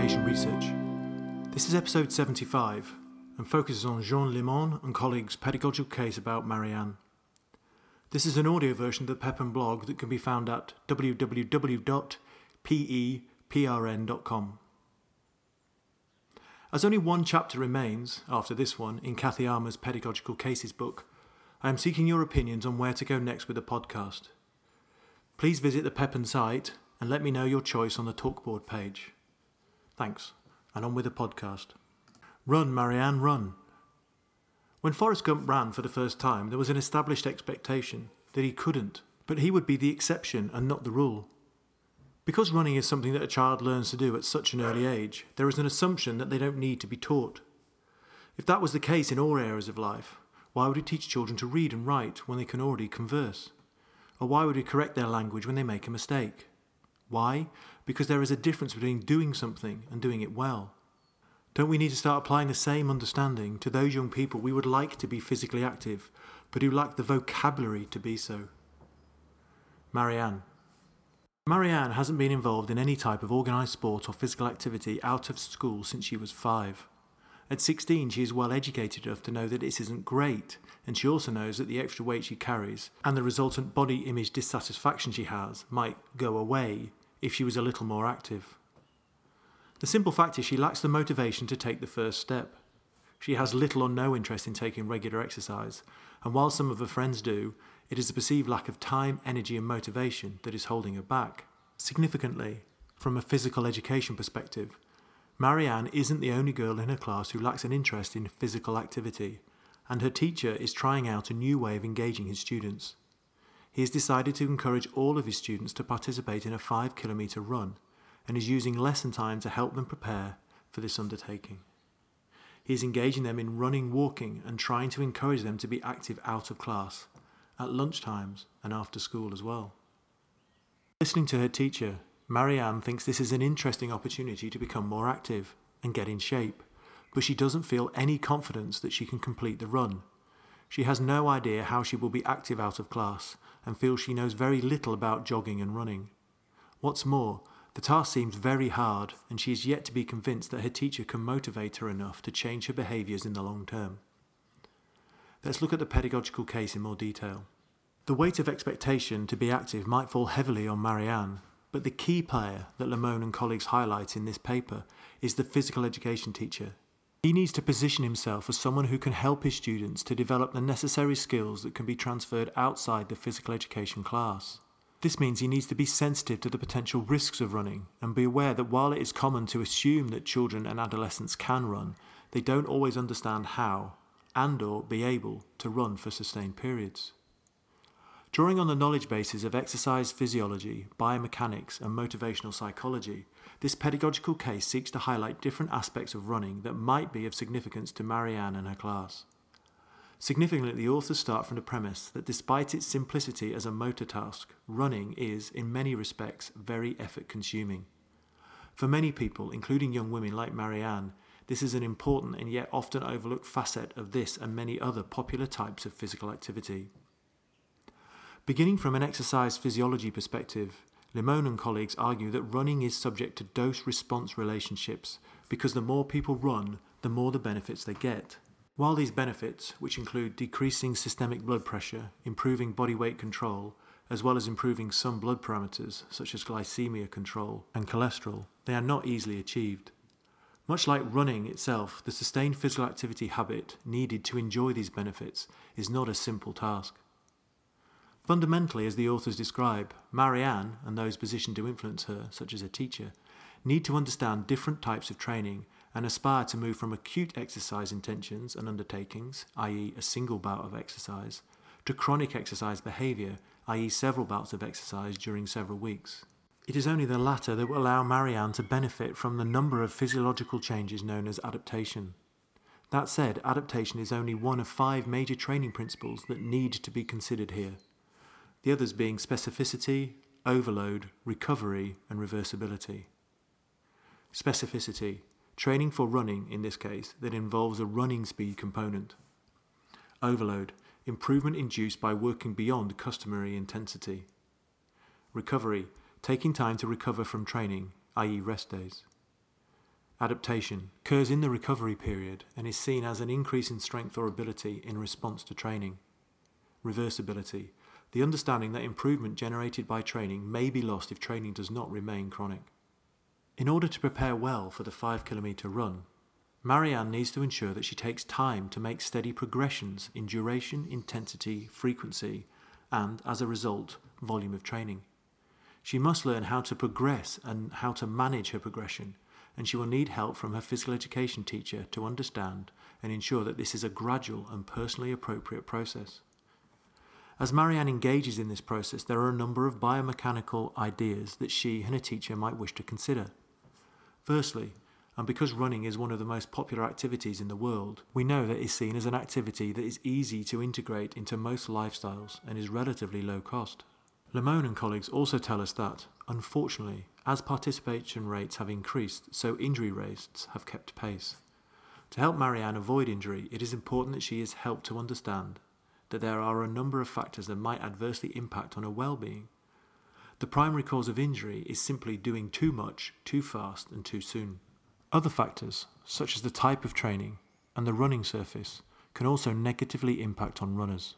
education research. This is episode 75 and focuses on Jean Limon and colleagues' pedagogical case about Marianne. This is an audio version of the Pepin blog that can be found at www.peprn.com. As only one chapter remains, after this one, in Kathy Armour's Pedagogical Cases book, I am seeking your opinions on where to go next with the podcast. Please visit the Pepin site and let me know your choice on the Talkboard page. Thanks, and on with the podcast. Run, Marianne, run. When Forrest Gump ran for the first time, there was an established expectation that he couldn't, but he would be the exception and not the rule. Because running is something that a child learns to do at such an early age, there is an assumption that they don't need to be taught. If that was the case in all areas of life, why would he teach children to read and write when they can already converse? Or why would he correct their language when they make a mistake? Why? Because there is a difference between doing something and doing it well. Don't we need to start applying the same understanding to those young people we would like to be physically active, but who lack the vocabulary to be so? Marianne. Marianne hasn't been involved in any type of organised sport or physical activity out of school since she was 5. At 16, she is well educated enough to know that this isn't great, and she also knows that the extra weight she carries and the resultant body image dissatisfaction she has might go away if she was a little more active. The simple fact is she lacks the motivation to take the first step. She has little or no interest in taking regular exercise, and while some of her friends do, it is a perceived lack of time, energy and motivation that is holding her back. Significantly, from a physical education perspective, Marianne isn't the only girl in her class who lacks an interest in physical activity, and her teacher is trying out a new way of engaging his students. He has decided to encourage all of his students to participate in a 5-kilometre run, and is using lesson time to help them prepare for this undertaking. He is engaging them in running, walking, and trying to encourage them to be active out of class, at lunchtimes and after school as well. Listening to her teacher, Marianne thinks this is an interesting opportunity to become more active and get in shape, but she doesn't feel any confidence that she can complete the run. She has no idea how she will be active out of class and feels she knows very little about jogging and running. What's more, the task seems very hard and she is yet to be convinced that her teacher can motivate her enough to change her behaviours in the long term. Let's look at the pedagogical case in more detail. The weight of expectation to be active might fall heavily on Marianne, but the key player that Limon and colleagues highlight in this paper is the physical education teacher. He needs to position himself as someone who can help his students to develop the necessary skills that can be transferred outside the physical education class. This means he needs to be sensitive to the potential risks of running and be aware that while it is common to assume that children and adolescents can run, they don't always understand how and/or be able to run for sustained periods. Drawing on the knowledge bases of exercise physiology, biomechanics and motivational psychology, this pedagogical case seeks to highlight different aspects of running that might be of significance to Marianne and her class. Significantly, the authors start from the premise that despite its simplicity as a motor task, running is, in many respects, very effort-consuming. For many people, including young women like Marianne, this is an important and yet often overlooked facet of this and many other popular types of physical activity. Beginning from an exercise physiology perspective, Limon and colleagues argue that running is subject to dose-response relationships because the more people run, the more the benefits they get. While these benefits, which include decreasing systemic blood pressure, improving body weight control, as well as improving some blood parameters such as glycemia control and cholesterol, they are not easily achieved. Much like running itself, the sustained physical activity habit needed to enjoy these benefits is not a simple task. Fundamentally, as the authors describe, Marianne, and those positioned to influence her, such as a teacher, need to understand different types of training and aspire to move from acute exercise intentions and undertakings, i.e. a single bout of exercise, to chronic exercise behaviour, i.e. several bouts of exercise during several weeks. It is only the latter that will allow Marianne to benefit from the number of physiological changes known as adaptation. That said, adaptation is only one of 5 major training principles that need to be considered here. The others being specificity, overload, recovery, and reversibility. Specificity, training for running in this case that involves a running speed component. Overload, improvement induced by working beyond customary intensity. Recovery, taking time to recover from training, i.e. rest days. Adaptation occurs in the recovery period and is seen as an increase in strength or ability in response to training. Reversibility, the understanding that improvement generated by training may be lost if training does not remain chronic. In order to prepare well for the 5-kilometre run, Marianne needs to ensure that she takes time to make steady progressions in duration, intensity, frequency, and, as a result, volume of training. She must learn how to progress and how to manage her progression, and she will need help from her physical education teacher to understand and ensure that this is a gradual and personally appropriate process. As Marianne engages in this process, there are a number of biomechanical ideas that she and her teacher might wish to consider. Firstly, and because running is one of the most popular activities in the world, we know that it is seen as an activity that is easy to integrate into most lifestyles and is relatively low cost. Lamone and colleagues also tell us that, unfortunately, as participation rates have increased, so injury rates have kept pace. To help Marianne avoid injury, it is important that she is helped to understand that there are a number of factors that might adversely impact on her well-being. The primary cause of injury is simply doing too much, too fast, and too soon. Other factors, such as the type of training and the running surface, can also negatively impact on runners.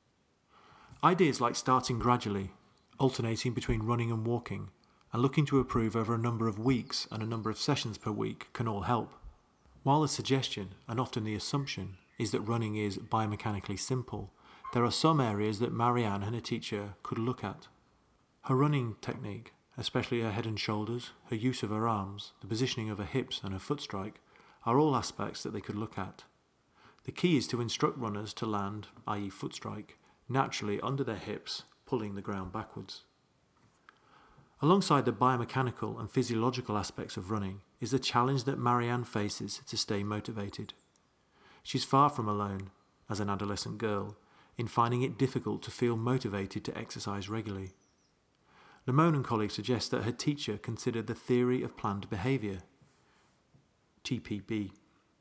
Ideas like starting gradually, alternating between running and walking, and looking to improve over a number of weeks and a number of sessions per week can all help. While the suggestion, and often the assumption, is that running is biomechanically simple, there are some areas that Marianne and her teacher could look at. Her running technique, especially her head and shoulders, her use of her arms, the positioning of her hips and her foot strike, are all aspects that they could look at. The key is to instruct runners to land, i.e. foot strike, naturally under their hips, pulling the ground backwards. Alongside the biomechanical and physiological aspects of running is the challenge that Marianne faces to stay motivated. She's far from alone, as an adolescent girl, in finding it difficult to feel motivated to exercise regularly. Lamone and colleagues suggest that her teacher considered the theory of planned behaviour, TPB.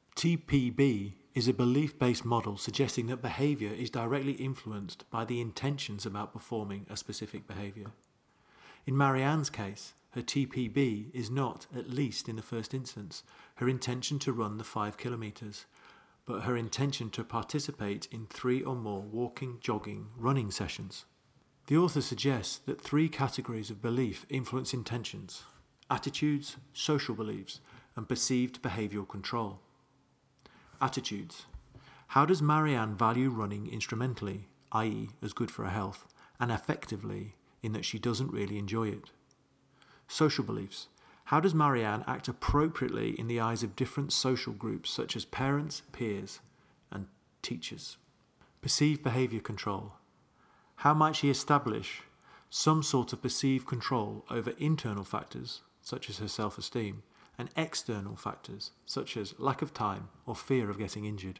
TPB is a belief-based model suggesting that behaviour is directly influenced by the intentions about performing a specific behaviour. In Marianne's case, her TPB is not, at least in the first instance, her intention to run the 5 kilometres, but her intention to participate in 3 or more walking, jogging, running sessions. The author suggests that 3 categories of belief influence intentions: attitudes, social beliefs, and perceived behavioural control. Attitudes. How does Marianne value running instrumentally, i.e. as good for her health, and effectively, in that she doesn't really enjoy it? Social beliefs. How does Marianne act appropriately in the eyes of different social groups such as parents, peers, and teachers? Perceived behaviour control. How might she establish some sort of perceived control over internal factors, such as her self-esteem, and external factors, such as lack of time or fear of getting injured?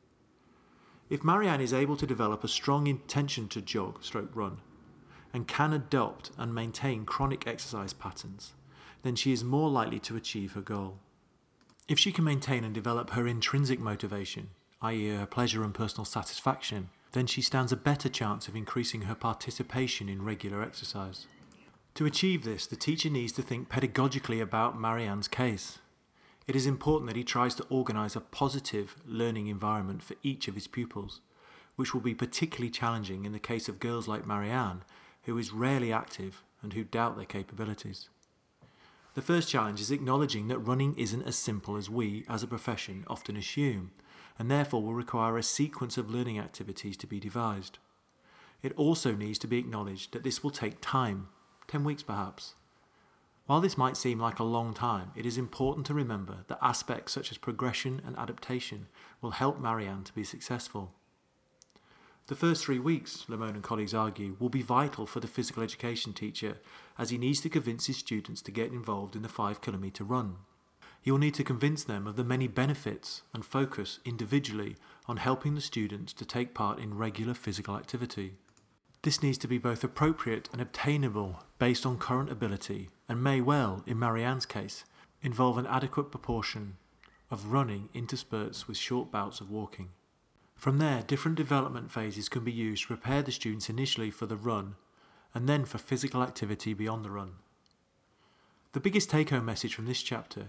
If Marianne is able to develop a strong intention to jog/run, and can adopt and maintain chronic exercise patterns, then she is more likely to achieve her goal. If she can maintain and develop her intrinsic motivation, i.e. her pleasure and personal satisfaction, then she stands a better chance of increasing her participation in regular exercise. To achieve this, the teacher needs to think pedagogically about Marianne's case. It is important that he tries to organise a positive learning environment for each of his pupils, which will be particularly challenging in the case of girls like Marianne, who is rarely active and who doubt their capabilities. The first challenge is acknowledging that running isn't as simple as we, as a profession, often assume, and therefore will require a sequence of learning activities to be devised. It also needs to be acknowledged that this will take time, 10 weeks perhaps. While this might seem like a long time, it is important to remember that aspects such as progression and adaptation will help Marianne to be successful. The first 3 weeks, Lamone and colleagues argue, will be vital for the physical education teacher as he needs to convince his students to get involved in the 5 kilometre run. He will need to convince them of the many benefits and focus individually on helping the students to take part in regular physical activity. This needs to be both appropriate and obtainable based on current ability and may well, in Marianne's case, involve an adequate proportion of running interspersed with short bouts of walking. From there, different development phases can be used to prepare the students initially for the run and then for physical activity beyond the run. The biggest take-home message from this chapter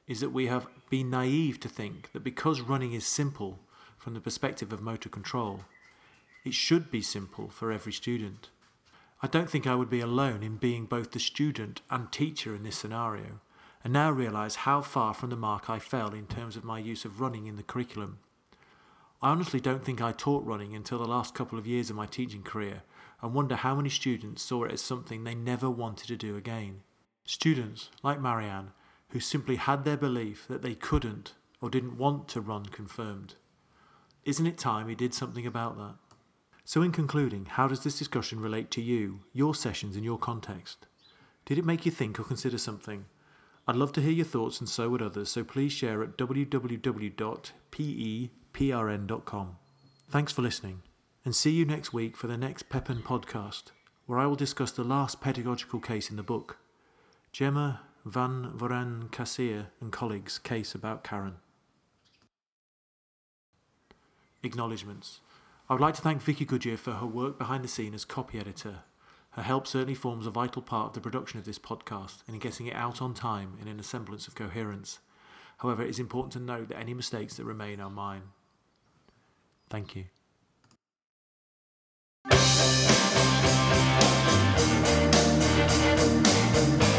is that we have been naive to think that because running is simple from the perspective of motor control, it should be simple for every student. I don't think I would be alone in being both the student and teacher in this scenario, and now realise how far from the mark I fell in terms of my use of running in the curriculum. I honestly don't think I taught running until the last couple of years of my teaching career, and wonder how many students saw it as something they never wanted to do again. Students, like Marianne, who simply had their belief that they couldn't or didn't want to run confirmed. Isn't it time we did something about that? So in concluding, how does this discussion relate to you, your sessions and your context? Did it make you think or consider something? I'd love to hear your thoughts, and so would others, so please share at www.peprn.com. Thanks for listening, and see you next week for the next PEPN podcast, where I will discuss the last pedagogical case in the book, Gemma van Voren Kassier and colleagues' case about Karen. Acknowledgements. I would like to thank Vicky Goodyear for her work behind the scene as copy editor. Her help certainly forms a vital part of the production of this podcast and in getting it out on time and in a semblance of coherence. However, it is important to note that any mistakes that remain are mine. Thank you.